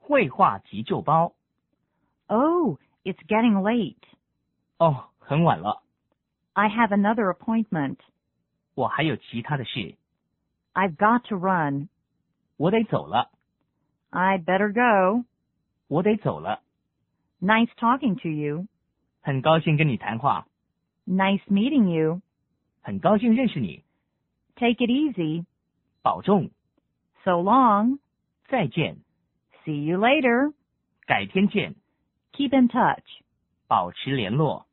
绘画急救包。 Oh, it's getting late. 哦，很晚了， I have another appointment. 我还有其他的事， I've got to run. 我得走了， I'd better go. 我得走了。 Nice talking to you. 很高兴跟你谈话， Nice meeting you. 很高兴认识你， Take it easy. 保重， So long. 再见， See you later. 改天见， Keep in touch. 保持联络。